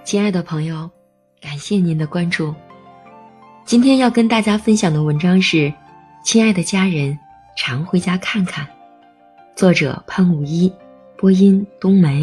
亲爱的朋友，感谢您的关注。今天要跟大家分享的文章是《亲爱的家人，常回家看看》，作者潘武一，播音冬梅。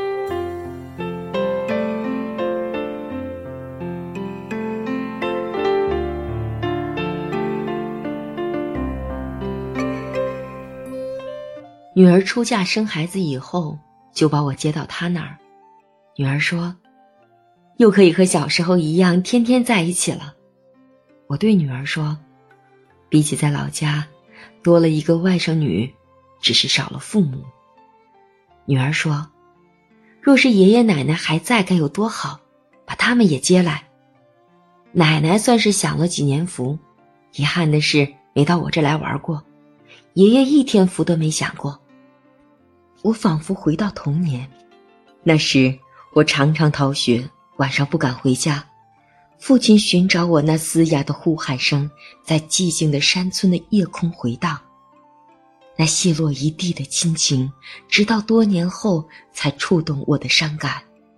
女儿出嫁生孩子以后，就把我接到她那儿。女儿说，又可以和小时候一样天天在一起了。我对女儿说，比起在老家多了一个外甥女，只是少了父母。女儿说，若是爷爷奶奶还在该有多好，把他们也接来。奶奶算是享了几年福，遗憾的是没到我这来玩过，爷爷一天福都没享过。我仿佛回到童年，那时我常常逃学，晚上不敢回家，父亲寻找我，那嘶哑的呼喊声在寂静的山村的夜空回荡，那泻落一地的亲情，直到多年后才触动我的伤感。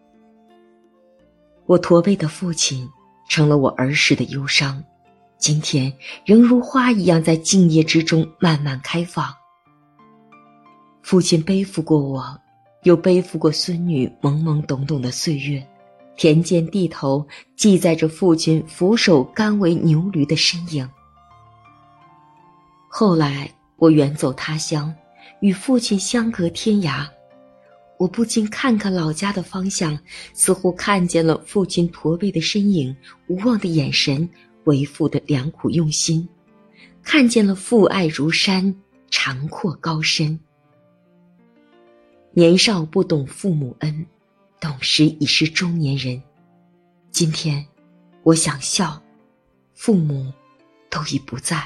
我驼背的父亲成了我儿时的忧伤，今天仍如花一样在静夜之中慢慢开放。父亲背负过我，又背负过孙女懵懵懂懂的岁月，田间地头记载着父亲俯首甘为牛驴的身影。后来我远走他乡，与父亲相隔天涯，我不禁看看老家的方向，似乎看见了父亲驼背的身影，无望的眼神，为父的良苦用心，看见了父爱如山，长阔高深。年少不懂父母恩，懂时已是中年人。今天我想笑，父母都已不在。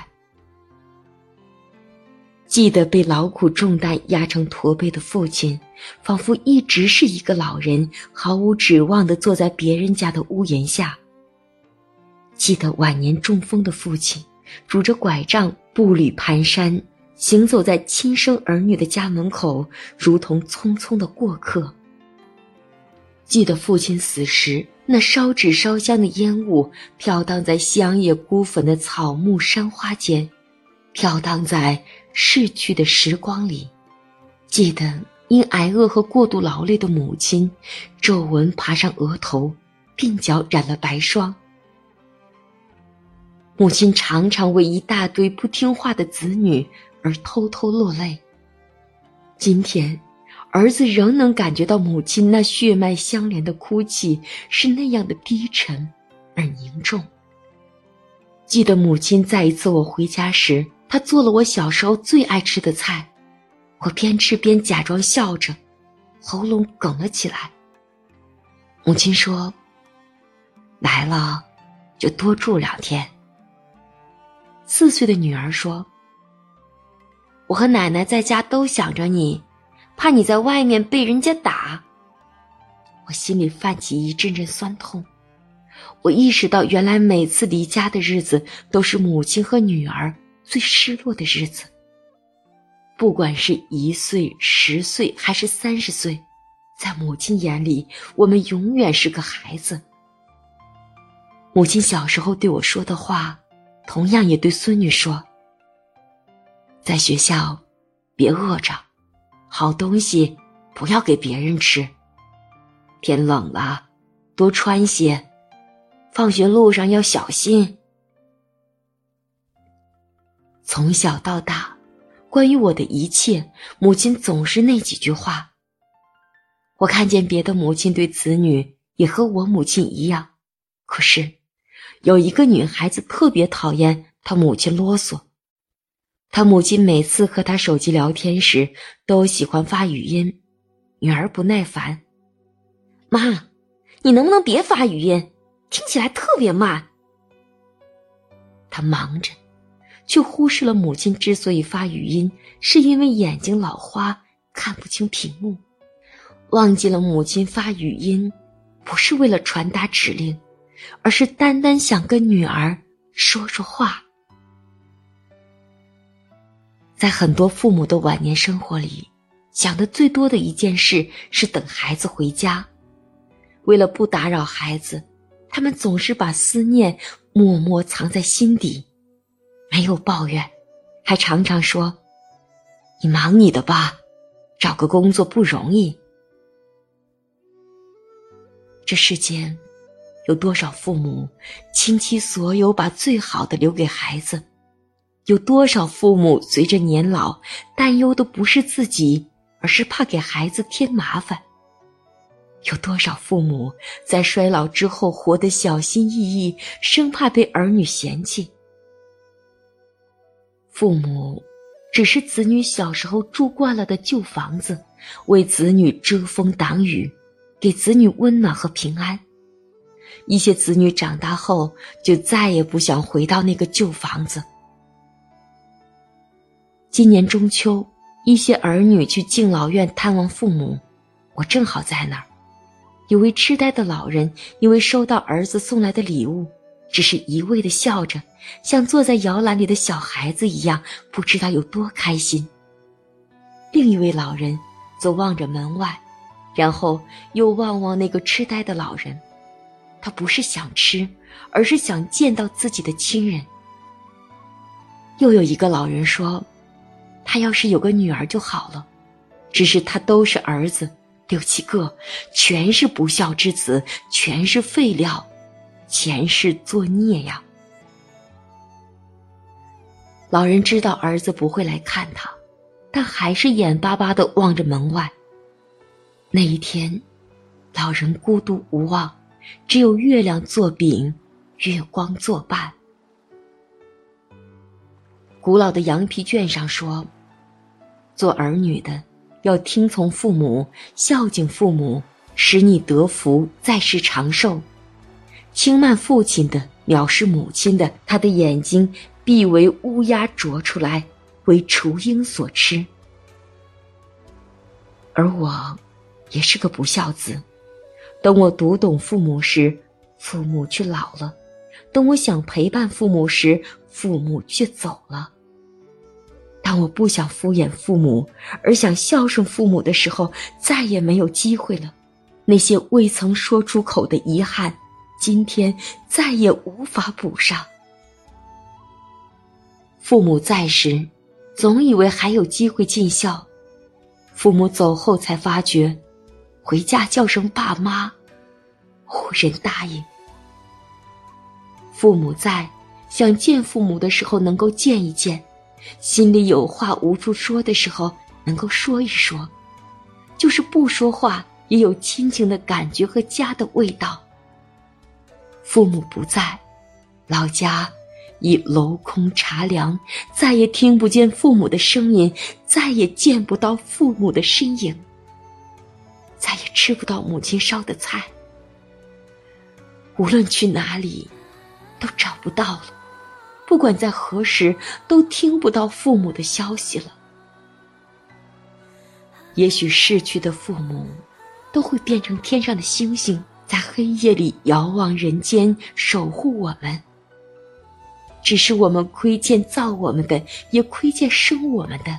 记得被劳苦重担压成驼背的父亲，仿佛一直是一个老人，毫无指望地坐在别人家的屋檐下。记得晚年中风的父亲，拄着拐杖步履蹒跚，行走在亲生儿女的家门口，如同匆匆的过客。记得父亲死时，那烧纸烧香的烟雾飘荡在乡野孤坟的草木山花间，飘荡在逝去的时光里。记得因挨饿和过度劳累的母亲，皱纹爬上额头，鬓角染了白霜。母亲常常为一大堆不听话的子女而偷偷落泪。今天儿子仍能感觉到母亲那血脉相连的哭泣是那样的低沉而凝重。记得母亲在一次我回家时，她做了我小时候最爱吃的菜，我边吃边假装笑着，喉咙哽了起来。母亲说，来了就多住2天。4岁的女儿说，我和奶奶在家都想着你，怕你在外面被人家打。我心里泛起一阵阵酸痛，我意识到原来每次离家的日子都是母亲和女儿最失落的日子。不管是1岁、10岁还是30岁，在母亲眼里，我们永远是个孩子。母亲小时候对我说的话，同样也对孙女说，在学校别饿着，好东西不要给别人吃，天冷了多穿些，放学路上要小心。从小到大，关于我的一切，母亲总是那几句话。我看见别的母亲对子女也和我母亲一样，可是有一个女孩子特别讨厌她母亲啰嗦。她母亲每次和她手机聊天时都喜欢发语音，女儿不耐烦，妈，你能不能别发语音，听起来特别慢。她忙着，却忽视了母亲之所以发语音，是因为眼睛老花，看不清屏幕，忘记了母亲发语音不是为了传达指令，而是单单想跟女儿说说话。在很多父母的晚年生活里，想的最多的一件事是等孩子回家。 为了不打扰孩子，他们总是把思念默默藏在心底，没有抱怨，还常常说：“你忙你的吧，找个工作不容易。”这世间有多少父母倾其所有把最好的留给孩子，有多少父母随着年老担忧的不是自己，而是怕给孩子添麻烦，有多少父母在衰老之后活得小心翼翼，生怕被儿女嫌弃。父母只是子女小时候住惯了的旧房子，为子女遮风挡雨，给子女温暖和平安。一些子女长大后就再也不想回到那个旧房子。今年中秋，一些儿女去敬老院探望父母，我正好在那儿。有位痴呆的老人因为收到儿子送来的礼物，只是一味地笑着，像坐在摇篮里的小孩子一样，不知道有多开心。另一位老人则望着门外，然后又望望那个痴呆的老人。他不是想吃，而是想见到自己的亲人。又有一个老人说，他要是有个女儿就好了，只是他都是儿子，6、7个，全是不孝之子，全是废料，前世作孽呀。老人知道儿子不会来看他，但还是眼巴巴地望着门外。那一天，老人孤独无望，只有月亮做饼，月光作伴。古老的羊皮卷上说，做儿女的要听从父母，孝敬父母，使你得福，在世长寿。轻慢父亲的，藐视母亲的，他的眼睛必为乌鸦啄出来，为雏鹰所吃。而我也是个不孝子，等我读懂父母时，父母却老了；等我想陪伴父母时，父母却走了。当我不想敷衍父母，而想孝顺父母的时候，再也没有机会了。那些未曾说出口的遗憾，今天再也无法补上。父母在时，总以为还有机会尽孝；父母走后才发觉，回家叫声爸妈，无人答应。父母在，想见父母的时候能够见一见，心里有话无处说的时候能够说一说，就是不说话也有亲情的感觉和家的味道。父母不在，老家已楼空茶凉，再也听不见父母的声音，再也见不到父母的身影，再也吃不到母亲烧的菜。无论去哪里，都找不到了，不管在何时，都听不到父母的消息了。也许逝去的父母都会变成天上的星星，在黑夜里遥望人间，守护我们。只是我们亏欠造我们的，也亏欠生我们的。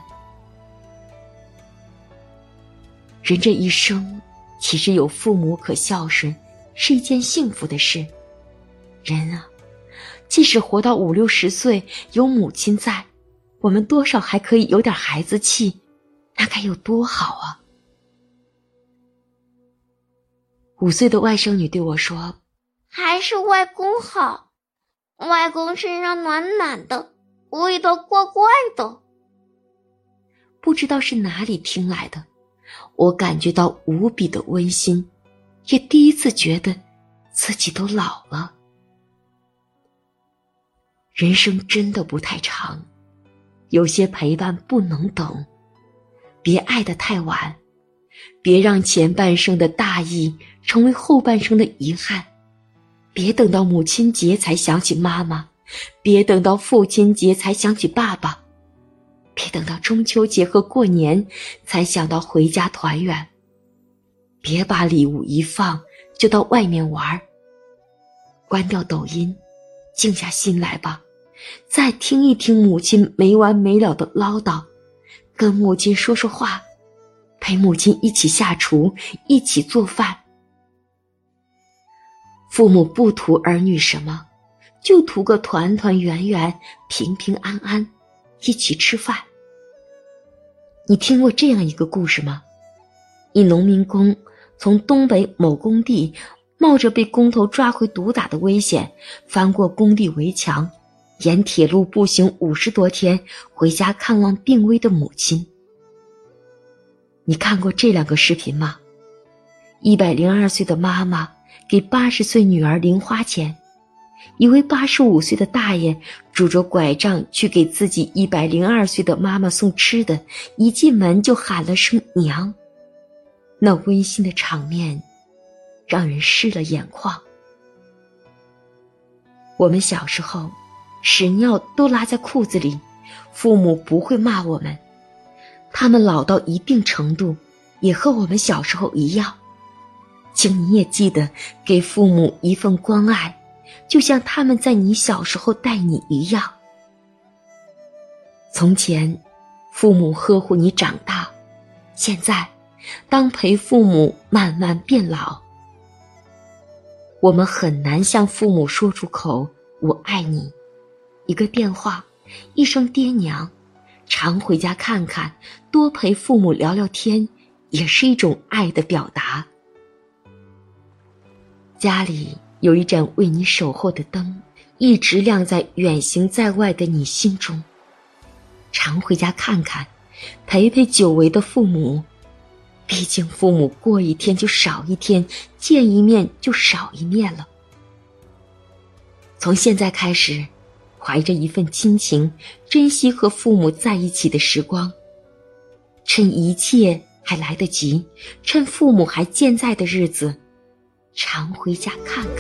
人这一生，其实有父母可孝顺，是一件幸福的事。人啊，即使活到50、60岁，有母亲在，我们多少还可以有点孩子气，那该有多好啊！5岁的外甥女对我说， 还是外公好，外公身上暖暖的，味道怪怪的。 不知道是哪里听来的，我感觉到无比的温馨，也第一次觉得自己都老了。人生真的不太长，有些陪伴不能等，别爱得太晚，别让前半生的大意成为后半生的遗憾，别等到母亲节才想起妈妈，别等到父亲节才想起爸爸，别等到中秋节和过年才想到回家团圆，别把礼物一放就到外面玩。关掉抖音，静下心来吧，再听一听母亲没完没了的唠叨，跟母亲说说话，陪母亲一起下厨，一起做饭。 父母不图儿女什么，就图个团团圆圆、平平安安，一起吃饭。你听过这样一个故事吗？一农民工从东北某工地冒着被工头抓回毒打的危险，翻过工地围墙，沿铁路步行50多天，回家看望病危的母亲。你看过这2个视频吗？102岁的妈妈给80岁女儿零花钱，一位85岁的大爷拄着拐杖去给自己102岁的妈妈送吃的，一进门就喊了声娘。那温馨的场面让人湿了眼眶。我们小时候屎尿都拉在裤子里，父母不会骂我们，他们老到一定程度也和我们小时候一样。请你也记得给父母一份关爱，就像他们在你小时候待你一样。从前父母呵护你长大，现在当陪父母慢慢变老。我们很难向父母说出口我爱你，一个电话，一声爹娘，常回家看看，多陪父母聊聊天，也是一种爱的表达。家里有一盏为你守候的灯，一直亮在远行在外的你心中。常回家看看，陪陪久违的父母，毕竟父母过一天就少一天，见一面就少一面了。从现在开始，怀着一份亲情，珍惜和父母在一起的时光，趁一切还来得及，趁父母还健在的日子，常回家看看。